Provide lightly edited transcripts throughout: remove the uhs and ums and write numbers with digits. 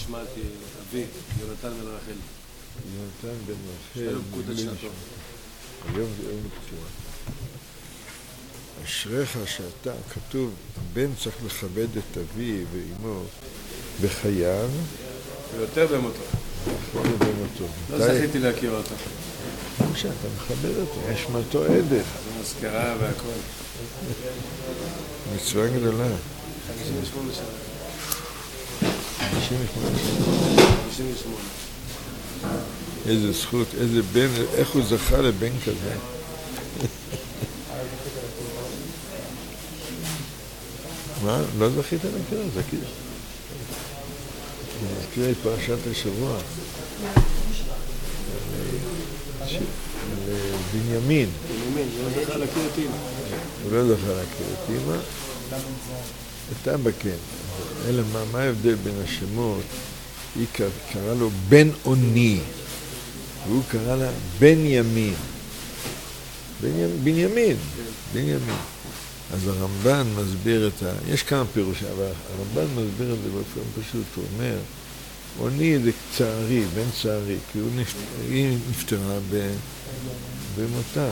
נשמת אבי, יונתן בן רחל. יונתן בן רחל. שהיום פקודת שנתו. היום זה יום פקודה. אשריך שאתה, כתוב, בן צריך לכבד את אבי ואמו בחייו. ויותר במותו. ויותר במותו. לא זכיתי להכיר אותו. שאתה מכבד אותו, יש מתו עדך. זה מזכרה והכל. מצווה גדולה. 58 שנה. 58 שנה. 58. איזה זכות, איזה בן, איך הוא זכה לבן כזה. מה? לא זכית להכיר? זכית. אני מזכיר את פרשת השבוע. בנימין. בנימין, הוא לא זכה להכיר את אמא. הוא לא זכה להכיר את אמא. את אבא כן. אלא מה ההבדל בין השמות? היא קראה לו בן עוני. והוא קרא לה בן ימין. בנימין. בנימין. אז הרמב"ן מסביר את יש כמה פירושים, אבל הרמב"ן מסביר את זה באופן פשוט. הוא אומר, עוני זה צערי, בן צערי, כי היא נפטרה במותה.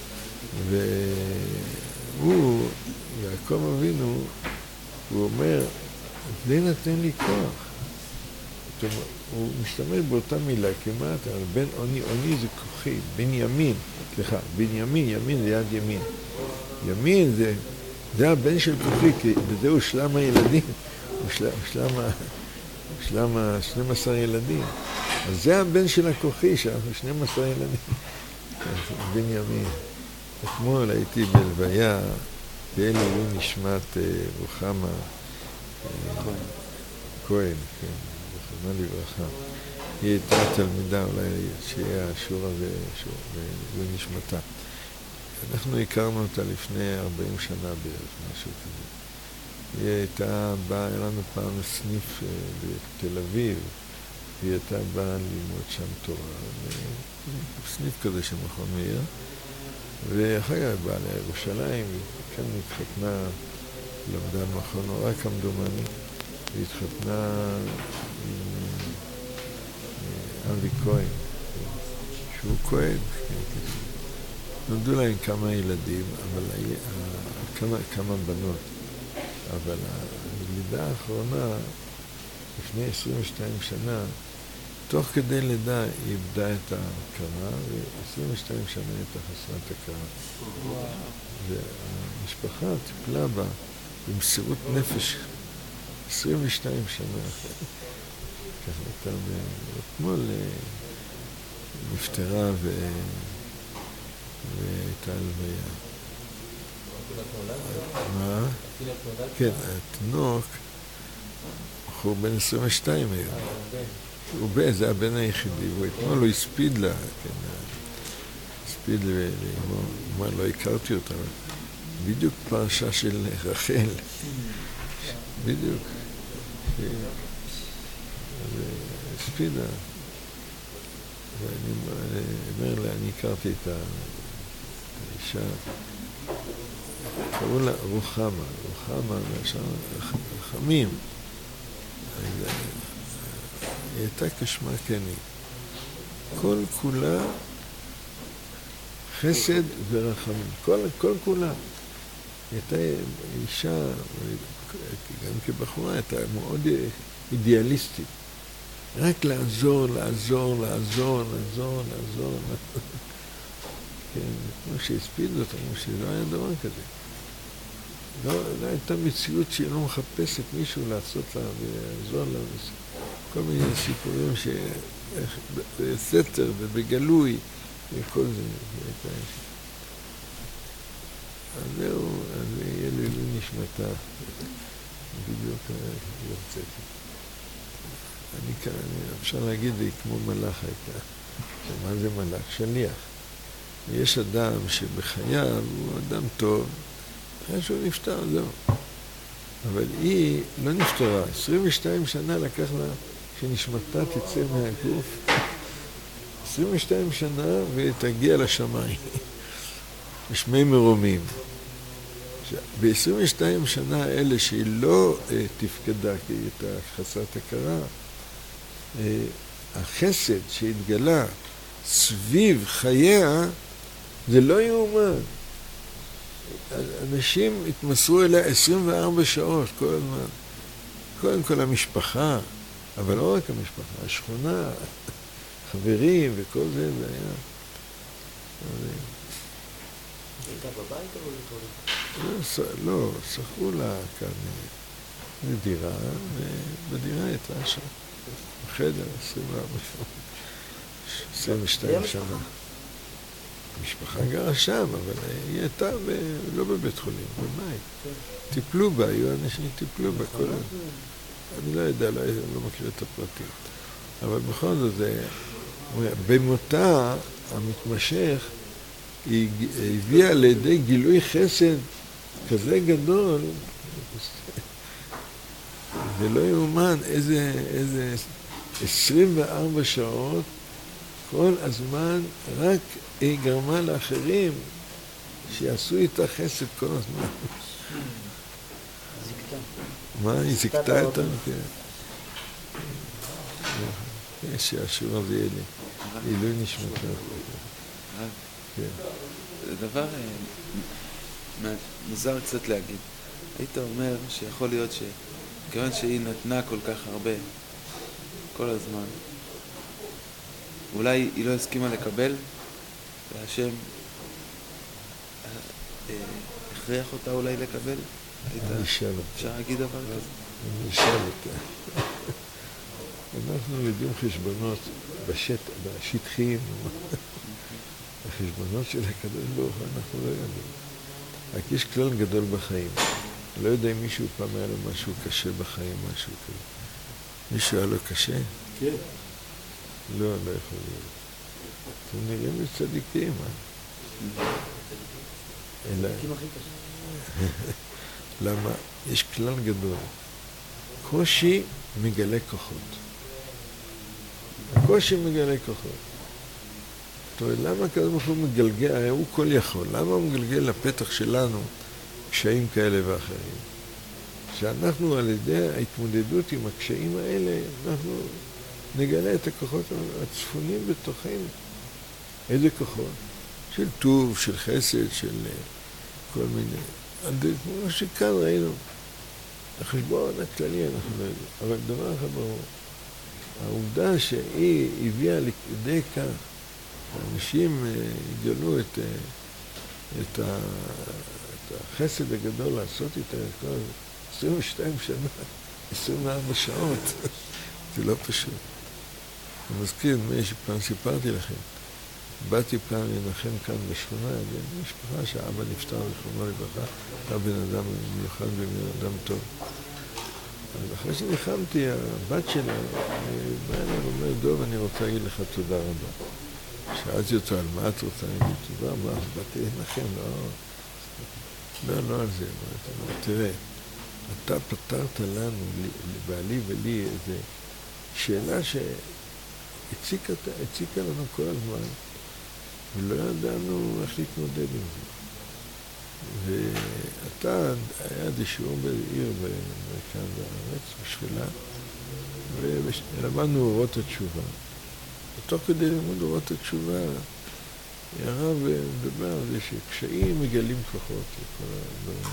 והוא, יעקב אבינו, הוא אומר, זה נתן לי כוח. הוא משתמש באותה מילה כמעט, אבל בן עוני, עוני זה כוחי, בן ימין, סליחה, בן ימין, ימין זה יד ימין. ימין זה הבן של כוחי, כי בזה הוא שלם הילדים, הוא שלם 12 ילדים. אז זה הבן של הכוחי, שאנחנו 12 ילדים. בן ימין. אתמול הייתי בלוויה, לעילוי נשמת רוחמה כהן, כן, זכרונה לברכה. היא הייתה תלמידה, אולי שיהיה השיעור הזה, לעילוי נשמתה. אנחנו הכרנו אותה לפני 40 שנה בערך, משהו כזה. היא הייתה באה, היה לנו פעם סניף בתל אביב, והיא הייתה באה ללמוד שם תורה, סניף כזה של מכון מאיר, ואחר כך באה לירושלים, כאן התחתנה, למדה במכון אורה כמדומני, והתחתנה עם אבי כהן, שהוא כהן, נולדו להם כמה ילדים, אבל כמה בנות. אבל הלידה האחרונה, לפני 22 שנה, תוך כדי לידה היא איבדה את ההכרה, ו-22 שנה הייתה חסרת הכרה. והמשפחה טיפלה בה במסירות נפש 22 שנה. ככה הייתה, אתמול נפטרה והייתה הלוויה. מה? כן, התינוק, הוא בן 22 היום. זה הבן היחידי, ואתמול הוא הספיד לה, הספיד לאמו, לא הכרתי אותה, בדיוק פרשה של רחל, בדיוק, הספידה, ואני אומר לה, אני הכרתי את האישה, קראו לה רוחמה, רחמים. היא הייתה כשמה כן היא. כל כולה חסד ורחמים. כל כולה. היא הייתה אישה, גם כבחורה, הייתה מאוד אידיאליסטית. רק לעזור. כן, כמו שהספיד אותה, כמו שלא היה דבר כזה. לא הייתה מציאות שהיא לא מחפשת מישהו לעשות לה ולעזור לה. כל מיני סיפורים בסתר ובגלוי וכל זה. אז זהו, אז יהיה לעילוי נשמתה. בדיוק יוצאתי. אני כאן, אפשר להגיד, היא כמו מלאך הייתה. מה זה מלאך? שליח. ויש אדם שבחייו הוא אדם טוב, אחרי שהוא נפטר, זהו. אבל היא לא נפטרה. 22 שנה לקח לה שנשמתה תצא מהגוף. 22 שנה ותגיע לשמיים. בשמי מרומים. ב-22 שנה האלה שהיא לא תפקדה, כי היא הייתה חסרת הכרה, החסד שהתגלה סביב חייה, זה לא יאומן. אנשים התמסרו אליה 24 שעות כל הזמן. קודם כל המשפחה, אבל לא רק המשפחה, השכונה, חברים וכל זה, זה היה... הייתה בבית או לתרום? לא, שכרו לה כאן דירה, ובדירה הייתה שם, בחדר, 24 שעות, 22 שנה. המשפחה גרה שם, אבל היא הייתה לא בבית חולים, בבית. טיפלו בה, היו אנשים שטיפלו בה כל הזמן. אני לא יודע, לא מכיר את הפרטים. אבל בכל זאת, במותה המתמשך, היא הביאה לידי גילוי חסד כזה גדול, זה לא יאומן איזה 24 שעות, כל הזמן רק היא גרמה לאחרים שיעשו איתה חסד כל הזמן. זיקתה. מה, היא זיקתה איתה? יש שהשיעור הזה יהיה לי. עילוי נשמתה. זה דבר מוזר קצת להגיד. היית אומר שיכול להיות שכיוון שהיא נתנה כל כך הרבה כל הזמן, אולי היא לא הסכימה לקבל, והשם הכריח אותה אולי לקבל? אפשר להגיד דבר כזה? אני אשאל אותה. אנחנו יודעים חשבונות בשטחים, החשבונות של הקדוש ברוך הוא אנחנו לא יודעים. רק יש כלל גדול בחיים. לא יודע אם מישהו פעם היה לו משהו קשה בחיים, משהו כזה. מישהו היה לו קשה? כן. לא, לא יכול להיות. אתם נראים לצדיקים, אלא... למה? יש כלל גדול. קושי מגלה כוחות. הקושי מגלה כוחות. זאת אומרת, למה הקדוש ברוך הוא מגלגל, הרי הוא כל יכול, למה הוא מגלגל לפתח שלנו קשיים כאלה ואחרים? שאנחנו על ידי ההתמודדות עם הקשיים האלה, אנחנו נגלה את הכוחות הצפונים בתוכנו. איזה כוחות? של טוב, של חסד, של כל מיני. כמו שכאן ראינו, החשבון הכללי אנחנו לא יודעים. אבל דבר אחד ברור, העובדה שהיא הביאה לידי כך, האנשים יגלו את החסד הגדול לעשות איתה את כל 22 שנה, 24 שעות. זה לא פשוט. אני מזכיר, שפעם סיפרתי לכם, באתי פעם לנחם כאן בשכונה, במשפחה שהאבא נפטר זכרונו לברכה, היה בן אדם מיוחד ובן אדם טוב. אז אחרי שניחמתי, הבת שלה באה אליי ואומרת, דוב, אני רוצה להגיד לך תודה רבה. שאלתי אותו, על מה את רוצה להגיד תודה? מה, באתי לנחם, לא על זה. תראה, אתה פתרת לנו, לבעלי ולי, איזו שאלה שהציקה לנו כל הזמן, ולא ידענו איך להתמודד עם זה. ואתה, היה שיעור בעיר כאן בארץ, בשפלה, ולמדנו אורות התשובה. ותוך כדי לימוד אורות התשובה, הרב מדבר על זה שקשיים מגלים כוחות וכל הדברים.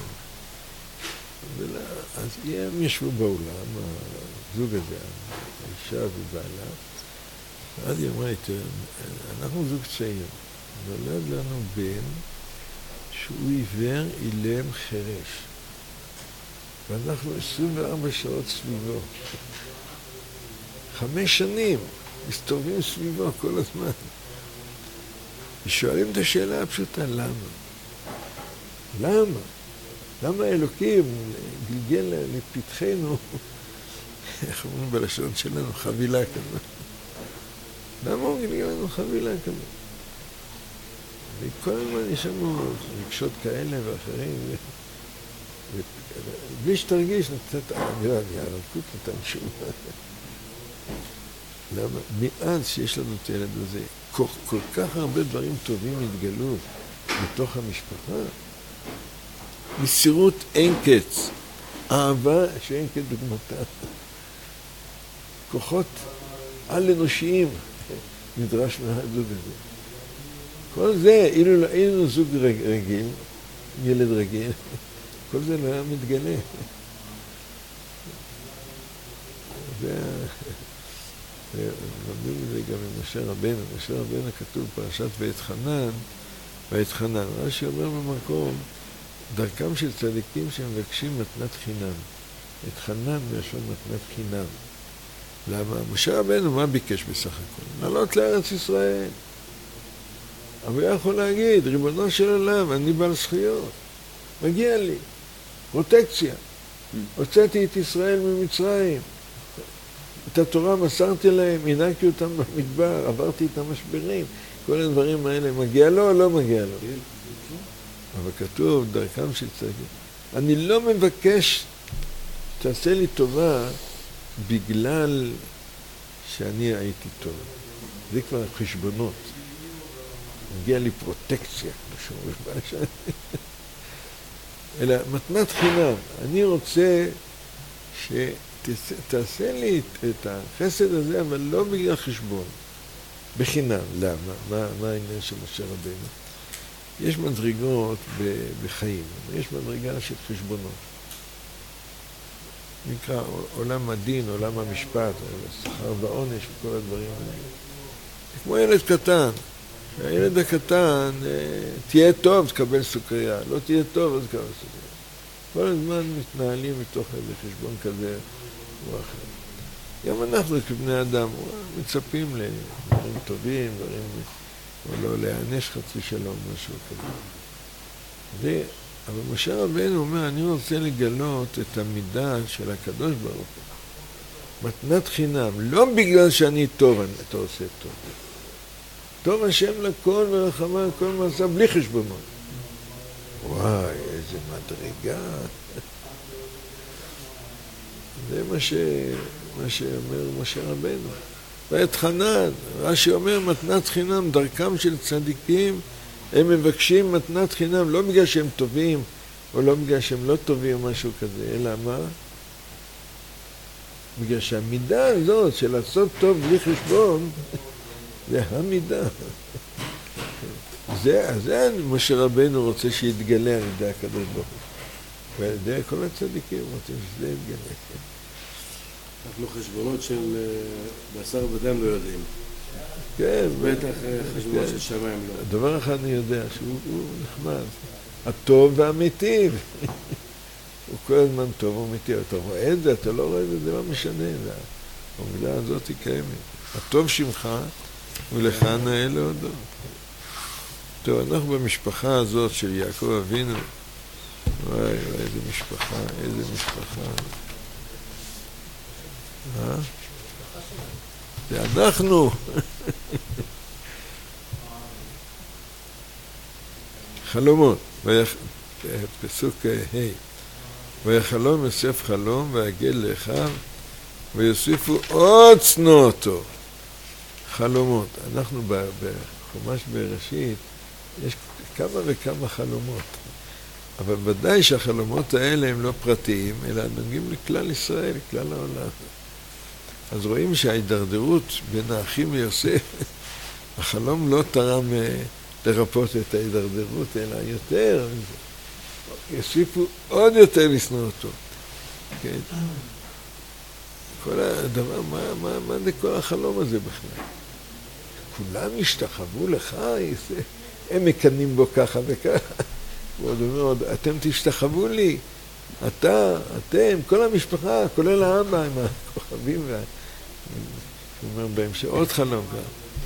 אז הם ישבו באולם, הזוג הזה, האישה ובעלה, ואז היא אמרה, אנחנו זוג צעיר, נולד לנו בן שהוא עיוור, אילם, חרש. ואנחנו 24 שעות סביבו. 5 שנים מסתובבים סביבו כל הזמן. ושואלים את השאלה הפשוטה, למה? למה? למה האלוקים גלגל לפתחנו, איך אומרים בלשון שלנו, חבילה כזאת? למה הוא גלגל לנו חבילה כזאת? וכל הזמן יש לנו רגשות כאלה ואחרים, בלי שתרגיש, נתת הרבקות נתן שום. למה? מאז שיש לנו את הילד הזה, כל כך הרבה דברים טובים התגלו בתוך המשפחה, מסירות אין קץ, אהבה שאין קץ דוגמתה, כוחות על אנושיים נדרש מהזוג הזה. כל זה, אילו זוג רגיל, ילד רגיל, כל זה לא היה מתגלה. לומדים את זה גם עם משה רבנו. משה רבנו כתוב פרשת ואת חנן. רש"י אומר במקום, דרכם של צדיקים שמבקשים מתנת חינם. את חנן מלשון מתנת חינם. למה? משה רבנו מה ביקש בסך הכל? לעלות לארץ ישראל. אבל הוא יכול להגיד, ריבונו של עולם, אני בעל זכויות. מגיע לי. פרוטקציה. הוצאתי את ישראל ממצרים. את התורה מסרתי להם, הנהגתי אותם במדבר, עברתי את המשברים. כל הדברים האלה, מגיע לו או לא מגיע לו? אבל כתוב, דרכם של צדיקים. אני לא מבקש שתעשה לי טובה בגלל שאני הייתי טוב. זה כבר חשבונות. מגיע לי פרוטקציה, אלא מתנת חינם. אני רוצה שתעשה לי את החסד הזה, אבל לא בגלל חשבון. בחינם. למה? מה העניין של משה רבנו? יש מדרגות בחיים, יש מדרגה של חשבונות. נקרא עולם הדין, עולם המשפט, שכר ועונש וכל הדברים האלה. כמו ילד קטן. הילד הקטן, תהיה טוב, תקבל סוכריה. לא תהיה טוב, אז תקבל סוכריה. כל הזמן מתנהלים מתוך איזה חשבון כזה או אחר. גם אנחנו כבני אדם מצפים לדברים טובים, או לא להיענש חצי שלום, משהו כזה. אבל משה רבנו אומר, אני רוצה לגלות את המידה של הקדוש ברוך הוא. מתנת חינם, לא בגלל שאני טוב, אתה עושה טוב. טוב השם לכל ורחמה על כל מעשה, בלי חשבונות. וואי, איזה מדרגה. זה מה שאומר משה רבנו. ואת חנן, רש"י אומר, מתנת חינם, דרכם של צדיקים, הם מבקשים מתנת חינם, לא בגלל שהם טובים, או לא בגלל שהם לא טובים או משהו כזה, אלא מה? בגלל שהמידה הזאת של לעשות טוב בלי חשבון, זה המידה. זה משה רבנו רוצה שיתגלה על ידי הקדוש ברוך הוא. ועל ידי כל הצדיקים רוצים שזה יתגלה. אנחנו חשבונות של בשר ודם לא יודעים. כן. בטח חשבונות של שמיים לא. דבר אחד אני יודע, שהוא נחמד. הטוב והמיטיב. הוא כל הזמן טוב ומיטיב. אתה רואה את זה, אתה לא רואה את זה, זה לא משנה. המילה הזאת היא קיימת. הטוב שמך ולך נאה להודות. טוב, אנחנו במשפחה הזאת של יעקב אבינו. וואי, איזה משפחה, איזה משפחה. זה אנחנו. חלומות. פסוק ה' ויחלום יוסף חלום ויגל לאחיו ויוסיפו עוד צנועתו. חלומות. אנחנו בחומש בראשית יש כמה וכמה חלומות. אבל ודאי שהחלומות האלה הם לא פרטיים, אלא נוגעים לכלל ישראל, לכלל העולם. אז רואים שההידרדרות בין האחים ויוסף, החלום לא תרם לרפות את ההידרדרות, אלא יותר. יוסיפו עוד יותר לשנוא אותו. כן? כל הדבר, מה זה כל החלום הזה בכלל? כולם השתחוו לך, הם מקנים בו ככה וככה. ועוד אומר, אתם תשתחוו לי, אתם, כל המשפחה, כולל האבא, עם הכוכבים, הוא אומר בהם שעוד חלום גם.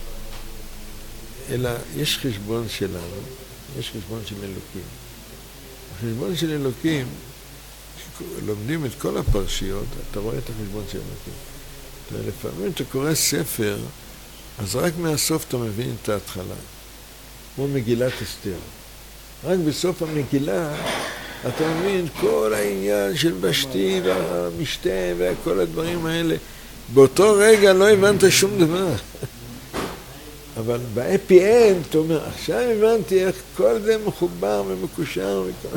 אלא יש חשבון שלנו, יש חשבון של אלוקים. החשבון של אלוקים, לומדים את כל הפרשיות, אתה רואה את החשבון של אלוקים. ולפעמים אתה קורא ספר, אז רק מהסוף אתה מבין את ההתחלה. כמו מגילת אסתר. רק בסוף המגילה אתה מבין כל העניין של בשתי והמשתה וכל הדברים האלה. באותו רגע לא הבנת שום דבר. אבל באפי אנד, אתה אומר, עכשיו הבנתי איך כל זה מחובר ומקושר וכל...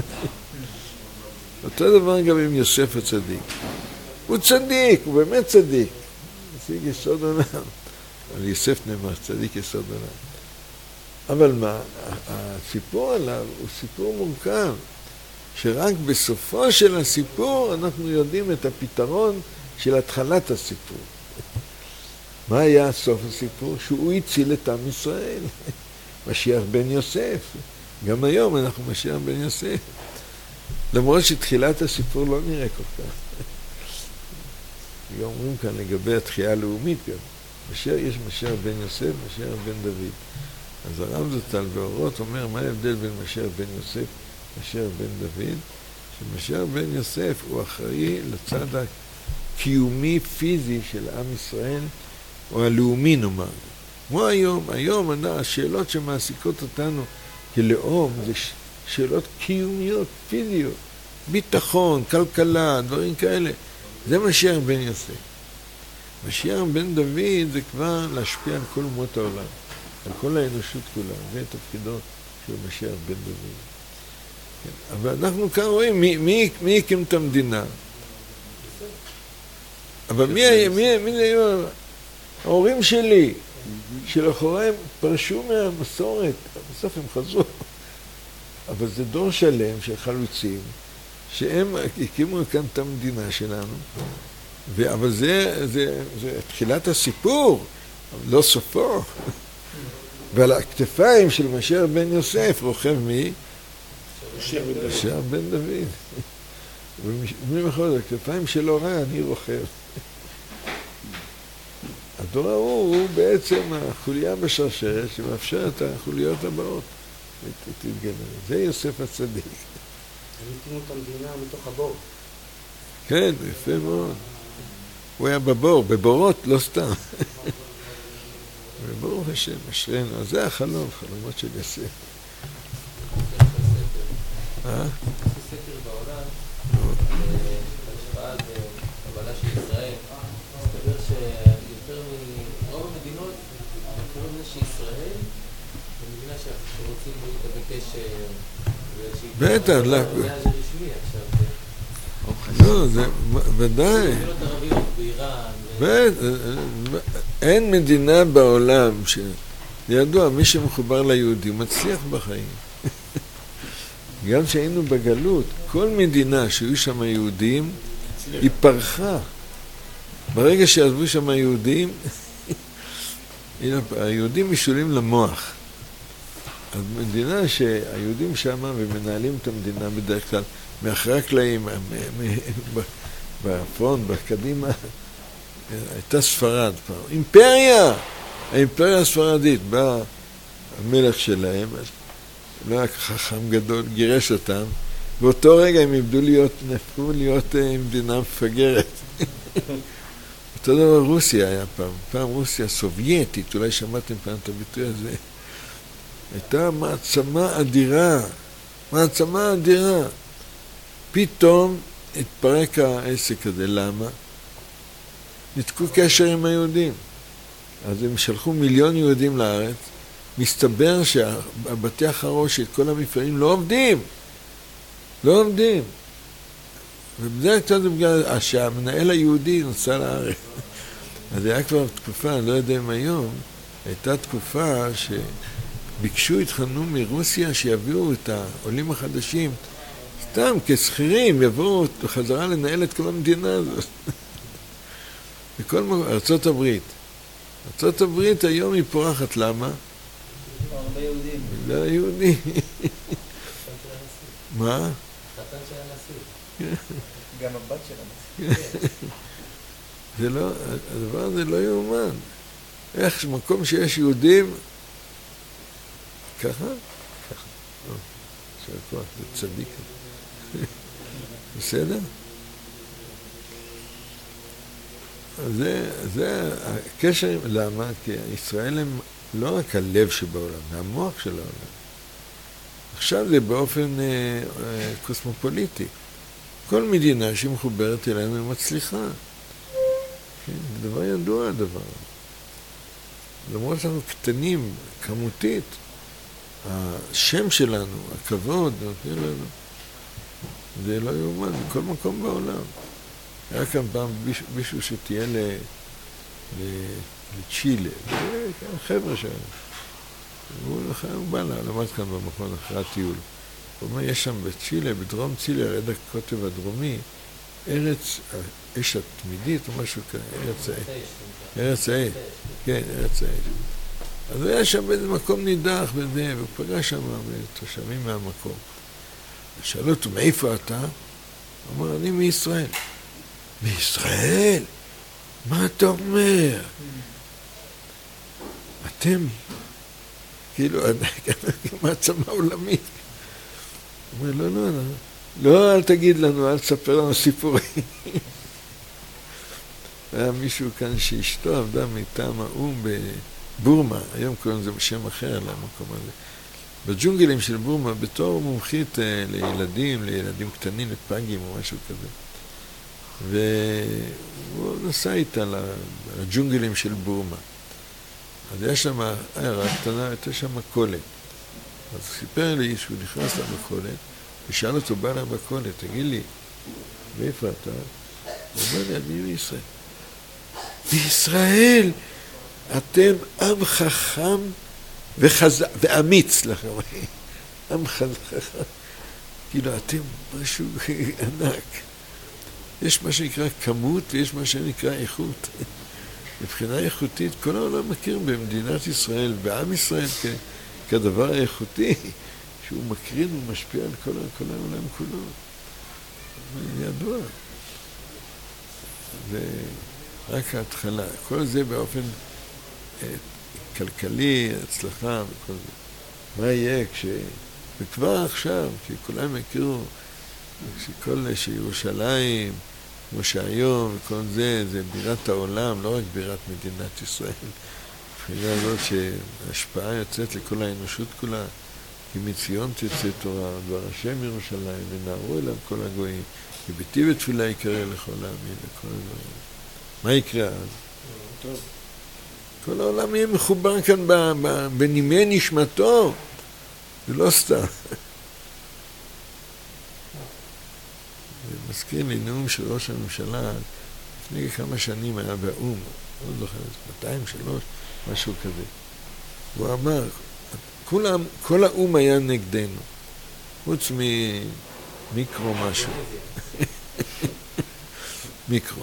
אותו דבר גם עם יוסף הצדיק. הוא צדיק, הוא באמת צדיק. משיג יסוד עולם. על יוסף נאמר, צדיק יסוד עולם. אבל מה, הסיפור עליו הוא סיפור מורכב, שרק בסופו של הסיפור אנחנו יודעים את הפתרון של התחלת הסיפור. מה היה סוף הסיפור? שהוא הציל את עם ישראל. משיח בן יוסף. גם היום אנחנו משיח בן יוסף. למרות שתחילת הסיפור לא נראה כל כך. גם אומרים כאן לגבי התחייה הלאומית גם. יש משיח בן יוסף, משיח בן דוד. אז הרב זוטל באורות אומר, מה ההבדל בין משיח בן יוסף משיח בן דוד? שמשיח בן יוסף הוא אחראי לצד הקיומי פיזי של עם ישראל, או הלאומי נאמר. כמו היום השאלות שמעסיקות אותנו כלאום זה שאלות קיומיות, פיזיות, ביטחון, כלכלה, דברים כאלה. זה משיח בן יוסף. משיח בן דוד זה כבר להשפיע על כל אומות העולם, על כל האנושות כולה. זה תפקידו של משיח בן דוד. כן. אבל אנחנו כאן רואים מי הקים את המדינה. אבל מי היו ההורים שלי, שלאחוריהם פרשו מהמסורת, בסוף הם חזרו. אבל זה דור שלם של חלוצים, שהם הקימו כאן את המדינה שלנו, אבל זה תחילת הסיפור, לא סופו. ועל הכתפיים של משיח בן יוסף רוכב מי? משיח בן דוד. ובמיוחד על הכתפיים שלו רע, אני רוכב. הדור הוא בעצם החוליה בשרשרת שמאפשר את החוליות הבאות. זה יוסף הצדיק. הם הקימו את המדינה מתוך הבור. כן, יפה מאוד. הוא היה בבור, בבורות, לא סתם. וברוך השם, אשרינו. אז זה החלום, חלומות של יוסף. סקר בעולם, בהשוואה לקבלה של ישראל, מסתבר שיותר מרוב המדינות, מכירים לזה שישראל, זו מדינה שרוצים להתבקש בטח, לא. זה רשמי עכשיו. לא, זה ודאי. מדינות ערביות באיראן. אין מדינה בעולם שידוע, מי שמחובר ליהודי מצליח בחיים. גם שהיינו בגלות, כל מדינה שהיו שם יהודים, היא פרחה. ברגע שעזבו שם היהודים, היהודים משולים למוח. אז מדינה שהיהודים שם ומנהלים את המדינה בדרך כלל, מאחורי הקלעים, בפרונט, בקדימה, הייתה ספרד פעם. אימפריה! האימפריה הספרדית, בא המלך שלהם, לא היה חכם גדול, גירש אותם, באותו רגע הם נהפכו להיות מדינה מפגרת. אותו דבר רוסיה היה פעם רוסיה סובייטית, אולי שמעתם פעם את הביטוי הזה, הייתה מעצמה אדירה. פתאום התפרק העסק הזה, למה? ניתקו קשר עם היהודים. אז הם שלחו 1,000,000 יהודים לארץ, מסתבר שהבתי החרושת, כל המפעלים לא עובדים. ובדרך כלל זה בגלל שהמנהל היהודי נוסע לארץ. אז היה כבר תקופה, אני לא יודע אם היום, הייתה תקופה שביקשו, התחננו מרוסיה שיביאו את העולים החדשים, סתם כסחירים, יבואו בחזרה לנהל את כל המדינה הזאת. בכל מקום, ארצות הברית. ארצות הברית היום היא פורחת, למה? הרבה יהודים. בגלל היהודי. מה? חתן של הנשיא. גם הבת של הנשיא. זה לא, הדבר הזה לא יאומן. איך מקום שיש יהודים, ככה? ככה. זה צדיק. בסדר? זה הקשר, למה? כי ישראל הם לא רק הלב שבעולם, זה המוח של העולם. עכשיו זה באופן קוסמופוליטי. כל מדינה שמחוברת אלינו היא מצליחה. כן, זה דבר ידוע הדבר. למרות שאנחנו קטנים, כמותית, השם שלנו, הכבוד, נותנים לנו. זה לא יאומן, בכל מקום בעולם. היה כאן פעם מישהו שתהיה לצ'ילה, חבר'ה שם. הוא בא למד כאן במכון אחרי הטיול. הוא אומר, יש שם בצ'ילה, בדרום צ'ילה, על יד הקוטב הדרומי, ארץ, אש התמידית או משהו כזה, ארץ האש. כן, ארץ האש. אז הוא היה שם באיזה מקום נידח בזה, והוא פגש שם תושבים מהמקום. שאלו אותו, מאיפה אתה? הוא אמר, אני מישראל. מישראל? מה אתה אומר? אתם, כאילו, מעצמה עולמית. הוא אומר, לא, אל תגיד לנו, אל תספר לנו סיפורים. היה מישהו כאן שאשתו עבדה מטעם האום בבורמה, היום קוראים לזה בשם אחר למקום הזה. בג'ונגלים של בורמה, בתור מומחית לילדים קטנים, לפגים או משהו כזה. והוא נסע איתה לג'ונגלים של בורמה. אז היה שם עיירה קטנה, הייתה שם מכולת. אז הוא סיפר לי שהוא נכנס למכולת, ושאל אותו, בא לה מכולת, תגיד לי, מאיפה אתה? הוא אומר לי, אני מישראל. בישראל אתם עם חכם ואמיץ לכם. עם חכם. כאילו, אתם משהו ענק. יש מה שנקרא כמות ויש מה שנקרא איכות. מבחינה איכותית, כל העולם מכיר במדינת ישראל, בעם ישראל, כדבר האיכותי, שהוא מקרין ומשפיע על כל העולם כולו. זה ידוע. זה רק ההתחלה. כל זה באופן כלכלי, הצלחה וכל זה. מה יהיה וכבר עכשיו, כי כולם הכירו, שירושלים, כמו שהיום, וכל זה, זה בירת העולם, לא רק בירת מדינת ישראל. מבחינה הזאת שההשפעה יוצאת לכל האנושות כולה, כי מציון תצא תורה, דבר השם ירושלים, ונערו אליו כל הגויים, כי ביתי בתפילה יקרא לכל העמים וכל הדברים. מה יקרה אז? טוב. כל העולם יהיה מחובר כאן בנימי נשמתו, זה לא סתם. זה מזכיר לי נאום של ראש הממשלה, לפני כמה שנים היה באום, לא זוכר, 200, 3, משהו כזה. הוא אמר, כל האום היה נגדנו, חוץ ממיקרו משהו. מיקרו.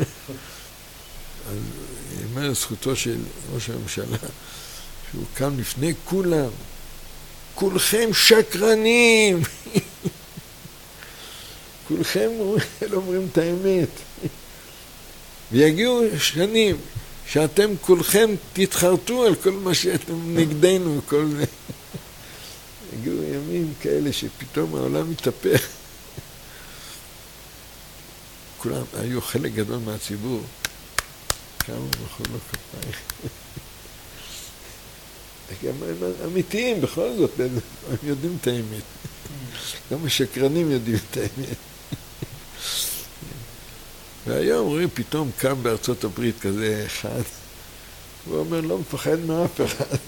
אז אומר זכותו של ראש הממשלה, שהוא קם לפני כולם, כולכם שקרנים. כולכם לא אומרים את האמת. ויגיעו שנים שאתם כולכם תתחרטו על כל מה שאתם נגדנו וכל זה. הגיעו ימים כאלה שפתאום העולם מתהפך. כולם, היו חלק גדול מהציבור. כמה בכל לא כפיים. הם אמיתיים בכל זאת, הם יודעים את האמת. גם השקרנים יודעים את האמת. והיום רואים פתאום קם בארצות הברית כזה אחד, הוא אומר, לא מפחד מאף אחד.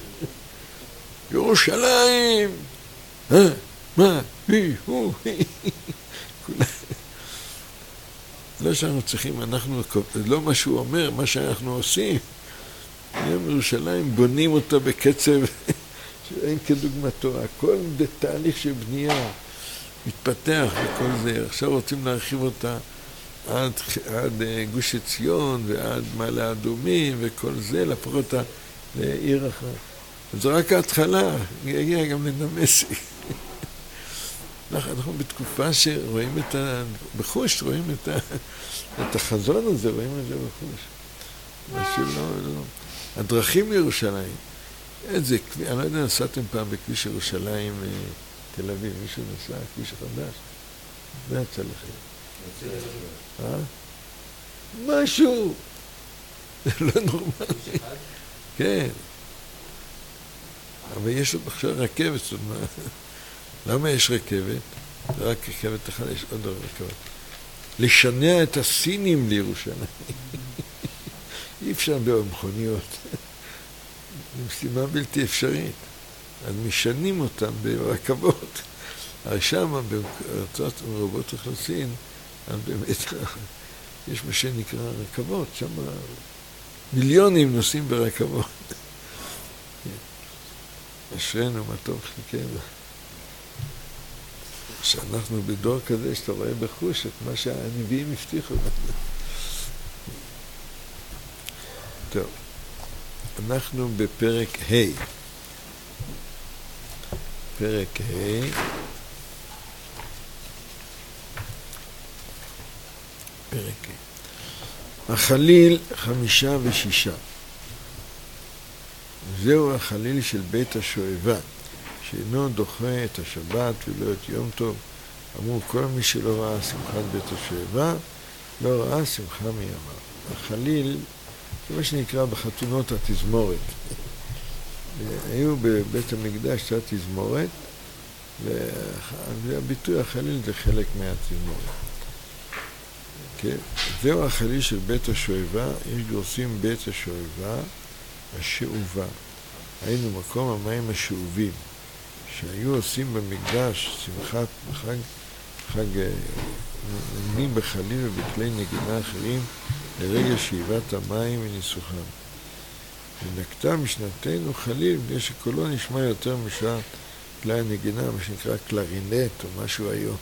ירושלים! מה? לא שאנחנו צריכים, לא מה שהוא אומר, מה שאנחנו עושים. היום ירושלים בונים אותה בקצב שאין כדוגמתו. הכל בתהליך של בנייה, מתפתח וכל זה. עכשיו רוצים להרחיב אותה עד גוש עציון ועד מעלה אדומים וכל זה, להפוך אותה לעיר אחת. זו רק ההתחלה, יגיע גם לדמשק. אנחנו בתקופה שרואים בחוש, רואים את החזון הזה, רואים את זה בחוש. משהו לא. הדרכים לירושלים, איזה, אני לא יודע, נסעתם פעם בכביש ירושלים תל אביב, מישהו נסע, כביש חדש? זה יצא לכם. משהו! זה לא נורמלי. כן. אבל יש עוד עכשיו רכבת, זאת אומרת. למה יש רכבת? זה רק רכבת אחת, יש עוד רכבת. לשנע את הסינים לירושלים. אי אפשר במכוניות. זו משימה בלתי אפשרית. אז משנים אותם ברכבות. אז שם, בארצות רבות אוכלוסין, אז באמת יש מה שנקרא רכבות. שם מיליונים נוסעים ברכבות. אשרנו מה טוב חלקנו. שאנחנו בדור כזה שאתה רואה בחוש את מה שהנביאים הבטיחו לנו. טוב, אנחנו בפרק ה'. פרק ה'. פרק ה'. החליל 5 ו6. זהו החליל של בית השואבה, שאינו דוחה את השבת ולא את יום טוב. אמרו, כל מי שלא ראה שמחת בית השואבה, לא ראה שמחה מימיו. החליל, זה מה שנקרא בחתונות התזמורת. היו בבית המקדש תזמורת, והביטוי החליל זה חלק מהתזמורת. כן? זהו החליל של בית השואבה, יש גורסים בית השואבה, השאובה. היינו מקום המים השאובים, שהיו עושים במקדש שמחת חג נגנים בחליל ובכלי נגינה אחרים לרגע שאיבת המים וניסוחם. ונקטה משנתנו חליל, בגלל שקולו נשמע יותר משאר כלי הנגינה, מה שנקרא קלרינט או משהו היום.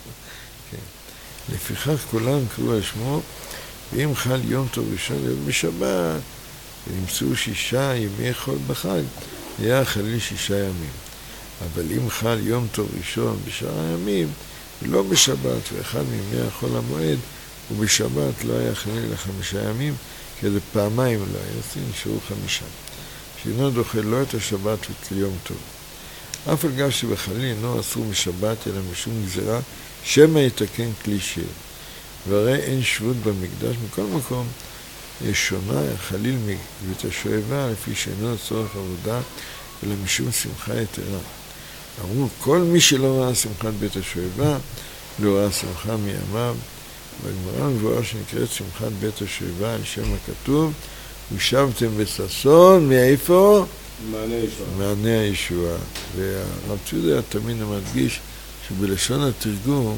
כן. לפיכך כולם קראו על שמו, ואם חל יום טוב ראשון בשבת, ונמצאו 6 ימי חול בחג, היה החליל 6 ימים. אבל אם חל יום טוב ראשון בשאר הימים, ולא בשבת, ואחד מימי החול המועד, ובשבת לא היה חליל ל5 ימים, כי זה פעמיים לא היה עושים, נשארו 5. שאינו דוחה לא את השבת ואת יום טוב. אף על גב שבחליל אינו אסור משבת, אלא משום גזירה, שמא יתקן כלי שיר. והרי אין שבות במקדש, מכל מקום, יש שונה חליל מבית השואבה, לפי שאינו צורך עבודה, אלא משום שמחה יתרה. אמרו, כל מי שלא ראה שמחת בית השואבה, לא ראה שמחה מימיו. בגמרא מבואר שנקראת שמחת בית השואבה, על שם הכתוב, ושבתם בששון, מאיפה? מענה הישועה. מענה הישועה. והרב צ'ודה תמיד מדגיש שבלשון התרגום,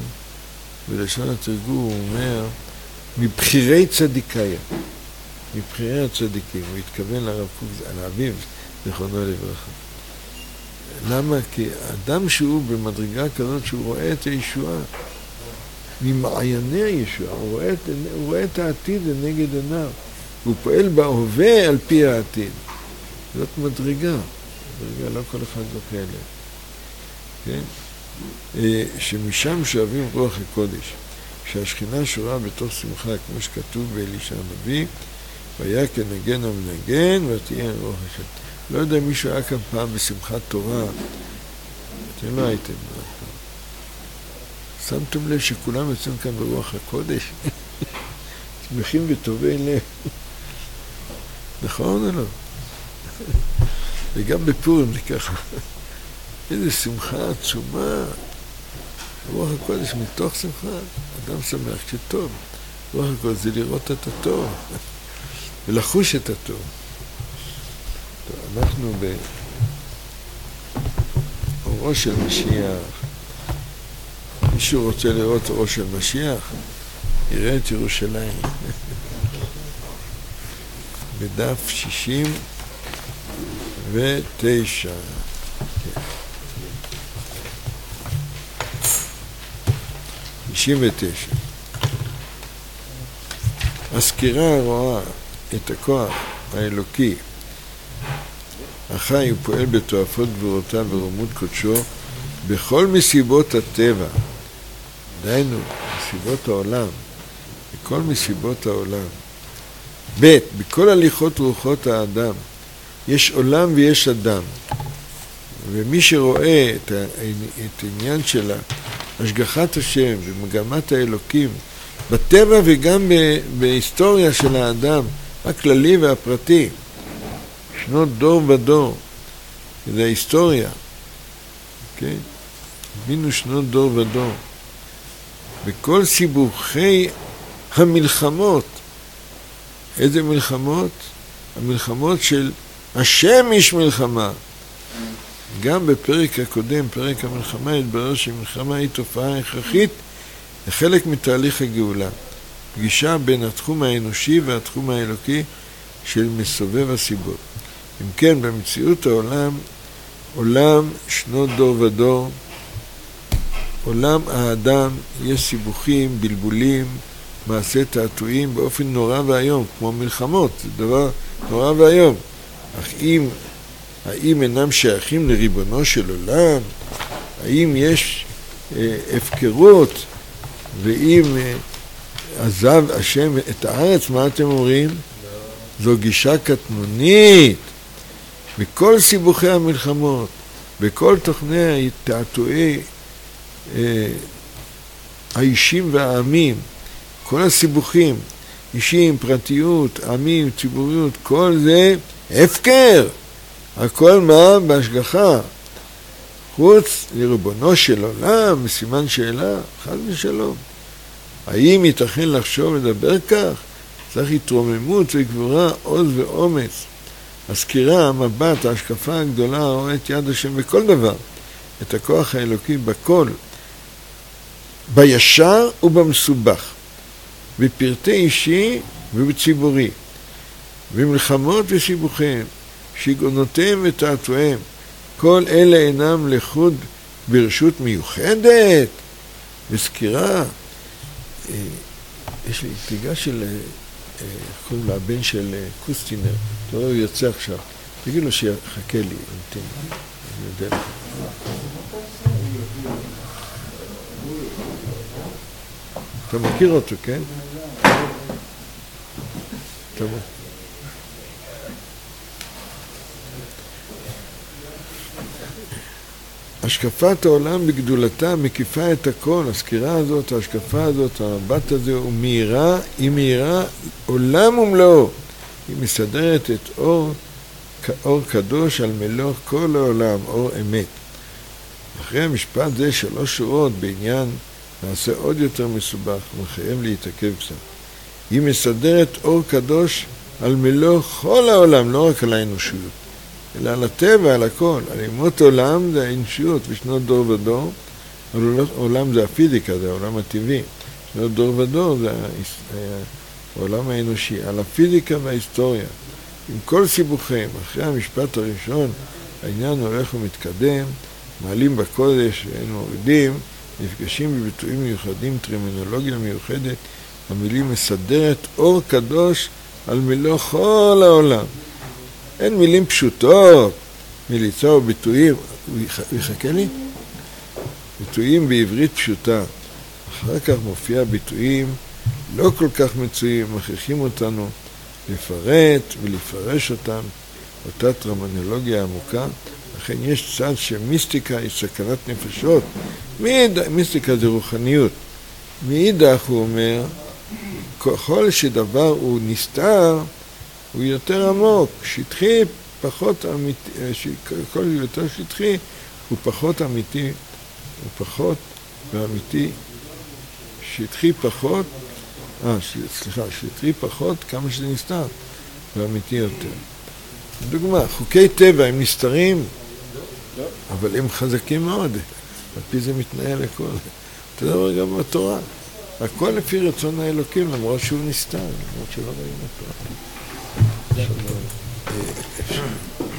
הוא אומר, מבחירי צדיקיה. מבחירי הצדיקים, הוא התכוון לרב קוק, על אביו, זכרונו לברכה. למה? כי האדם שהוא במדרגה כזאת שהוא רואה את הישועה, ממעייני הישועה, הוא רואה את העתיד לנגד עיניו, הוא פועל בהווה על פי העתיד. זאת מדרגה, לא כל אחד זוכה אליה. כן? שמשם שואבים רוח הקודש, שהשכינה שורה בתוך שמחה, כמו שכתוב באלישע הנביא, והיה כנגן המנגן ותהיה רוח השם. לא יודע אם מישהו היה כאן פעם בשמחת תורה, אתם לא הייתם. שמתם לב שכולם יוצאים כאן ברוח הקודש? שמחים וטובי לב. נכון או לא? וגם בפורים זה ככה. איזו שמחה עצומה. רוח הקודש מתוך שמחה. אדם שמח שטוב. רוח הקודש זה לראות את הטוב. ולחוש את הטוב. טוב, אנחנו באורו של משיח. מישהו רוצה לראות אורו של משיח? יראה את ירושלים. בדף 69. כן. 69. הסקירה רואה את הכוח האלוקי החי ופועל בתועפות גבורותיו ורוממות קודשו בכל מסיבות הטבע, דהיינו מסיבות העולם, בכל מסיבות העולם. ב' בכל הליכות רוחות האדם יש עולם ויש אדם, ומי שרואה את העניין שלה, השגחת השם ומגמת האלוקים בטבע וגם בהיסטוריה של האדם הכללי והפרטי, שנות דור ודור, זה ההיסטוריה, כן? בינו שנות דור ודור. בכל סיבוכי המלחמות, איזה מלחמות? המלחמות של השם איש מלחמה. גם בפרק הקודם, פרק המלחמה, התברר שמלחמה היא תופעה הכרחית לחלק מתהליך הגאולה. פגישה בין התחום האנושי והתחום האלוקי של מסובב הסיבות. אם כן, במציאות העולם, עולם שנות דור ודור, עולם האדם יש סיבוכים, בלבולים, מעשה תעתועים באופן נורא והיום, כמו מלחמות, זה דבר נורא והיום. אך האם אינם שייכים לריבונו של עולם? האם יש הפקרות? ואם עזב השם את הארץ, מה אתם אומרים? זו גישה קטנונית. בכל סיבוכי המלחמות, בכל תוכני התעתועי האישים והעמים, כל הסיבוכים, אישים, פרטיות, עמים, ציבוריות, כל זה הפקר. הכל מה? בהשגחה. חוץ לריבונו של עולם, בסימן שאלה, חד ושלום. האם ייתכן לחשוב לדבר כך? צריך התרוממות וגבורה, עוז ואומץ. הסקירה, המבט, ההשקפה הגדולה, רואה את יד השם בכל דבר. את הכוח האלוקי בכל. בישר ובמסובך. בפרטי אישי ובציבורי. במלחמות וסיבוכים. שיגעונותיהם ותעתועיהם. כל אלה אינם לחוד ברשות מיוחדת. בסקירה, יש לי תיגה של, קוראים לה הבן של קוסטינר, אתה רואה, הוא יוצא עכשיו. תגיד לו שיחכה לי, אני יודע לך. אתה מכיר אותו, כן? אתה מכיר. השקפת העולם בגדולתה מקיפה את הכל. הסקירה הזאת, ההשקפה הזאת, המבט הזה, היא מהירה עולם ומלואו. היא מסדרת את אור קדוש על מלוא כל העולם, אור אמת. אחרי המשפט זה 3 שורות בעניין נעשה עוד יותר מסובך ומחייב להתעכב קצת. היא מסדרת אור קדוש על מלוא כל העולם, לא רק על האנושיות. אלא על הטבע, על הכל. על ימות עולם זה האנושיות, ושנות דור ודור. עולם זה הפיזיקה, זה העולם הטבעי. שנות דור ודור זה העולם האנושי. על הפיזיקה וההיסטוריה. עם כל סיבוכים, אחרי המשפט הראשון, העניין הולך ומתקדם, מעלים בקודש ואין מורידים, נפגשים בביטויים מיוחדים, טרמינולוגיה מיוחדת, המילים מסדרת אור קדוש על מלוא כל העולם. אין מילים פשוטות, מליצה או ביטויים, הוא יחכה לי? ביטויים בעברית פשוטה. אחר כך מופיע ביטויים לא כל כך מצויים, מכריחים אותנו לפרט ולפרש אותם, אותה טרמינולוגיה עמוקה. לכן יש צד שמיסטיקה היא סכנת נפשות. מיסטיקה זה רוחניות. מאידך הוא אומר, ככל שדבר הוא נסתר, הוא יותר עמוק, שטחי, פחות אמיתי, כל יותר שטחי, הוא פחות אמיתי, הוא פחות ואמיתי, שטחי פחות, שטחי פחות, כמה שזה נסתר, ואמיתי יותר. דוגמה, חוקי טבע הם נסתרים, אבל הם חזקים מאוד, על פי זה מתנהל הכל. אתה יודע גם בתורה, הכל לפי רצון האלוקים, למרות שהוא נסתר, למרות שלא רואים אותו.